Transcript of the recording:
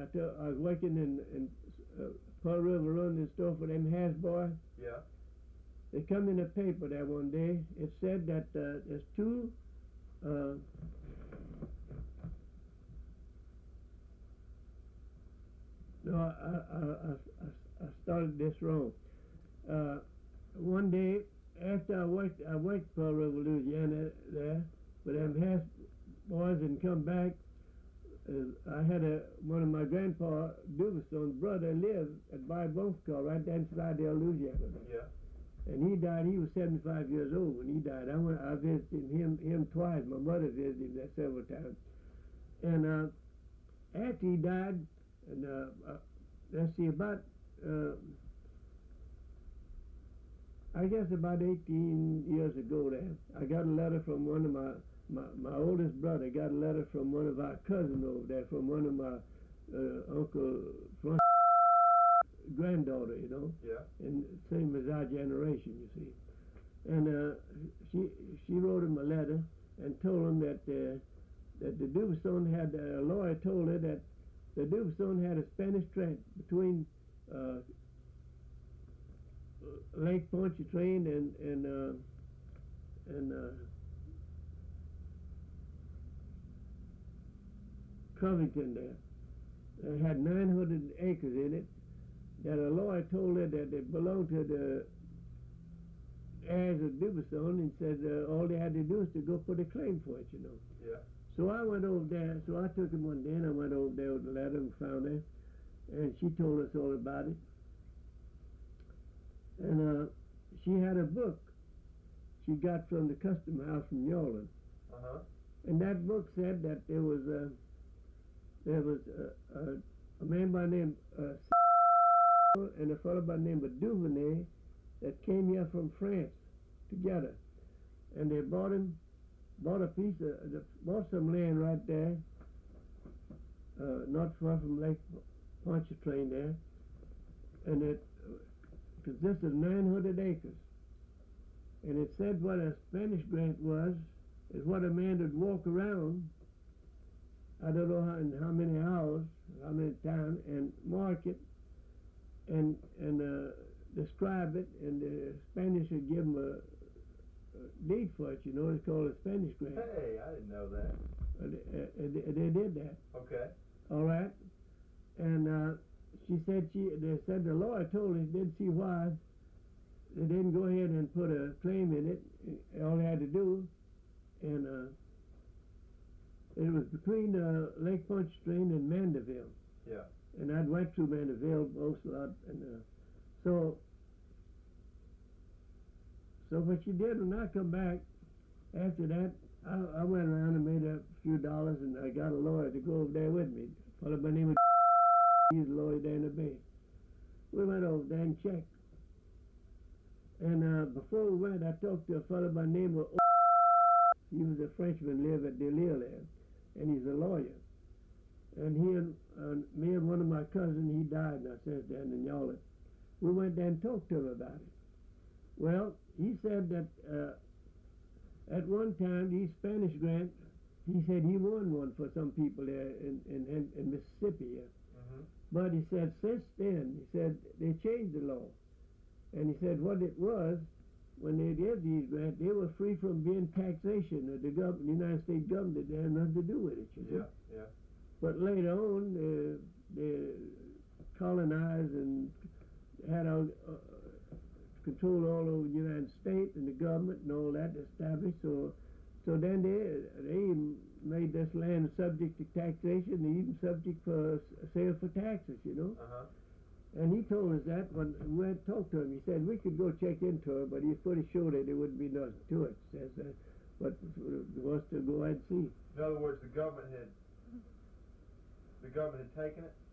I was working in Pearl River running the store for them Hass boys. Yeah. It come in the paper there one day. It said that there's two. No, I started this wrong. One day after I worked Pearl River, Louisiana there, but them Hass boys didn't come back. I had one of my grandpa Duverstone's brother lived at Boncall right there inside there, Louisiana. Yeah. And he died. He was 75 years old when he died. I visited him twice. My mother visited him there several times. And after he died, and let's see, about I guess about 18 years ago there, I got a letter from one of my oldest brother. Got a letter from one of our cousins over there, from one of my Uncle Francis granddaughter, you know. Yeah. And same as our generation, you see. And she wrote him a letter and told him that the Duverstone had, a lawyer told her that the Duverstone had a Spanish train between Lake Pontchartrain and Covington there. It had 900 acres in it. That a lawyer told her that it belonged to the heirs of Duverstone, and said all they had to do is to go put a claim for it, you know. Yeah. So I went over there. So I took him one day, and I went over there with the letter and found her, and she told us all about it. And she had a book she got from the custom house from New Orleans. Uh-huh. And that book said that there was a man by the name and a fellow by the name of Duvernay that came here from France together, and they bought some land right there, not far from Lake Pontchartrain there, and it consisted of 900 acres. And it said what a Spanish grant was is what a man would walk around, I don't know in how many hours, how many times, and mark it and describe it, and the Spanish would give him a deed for it, you know. It's called a Spanish grant. Hey, I didn't know that. They did that. Okay. All right. And they said the lawyer told her he didn't see why they didn't go ahead and put a claim in it. All they had to do, and it was between Lake Pontchartrain and Mandeville. Yeah. And I'd went through Mandeville most a lot, and so what she did when I come back after that, I went around and made a few dollars, and I got a lawyer to go over there with me. A fellow by the name of he's a lawyer there in the Bay. We went over there and checked. And before we went, I talked to a fellow by the name of he was a Frenchman, lived at Delille there, and he's a lawyer. And he and me and one of my cousins, he died, and I said down in Yawlett. We went there and talked to him about it. Well, he said that at one time, these Spanish grant, he said he won one for some people there in Mississippi here. Mm-hmm. But he said since then, he said they changed the law. And he said what it was, when they did these grants, they were free from being taxation. The United States government didn't have nothing to do with it, you know. Yeah, yeah. But later on, they colonized and had control all over the United States and the government and all that established. So then they made this land subject to taxation, and even subject for sale for taxes, you know. Uh-huh. And he told us that when we went and talked to him. He said we could go check into it, but he's pretty sure that there wouldn't be nothing to it. Says but was to go ahead and see. In other words, the government had taken it?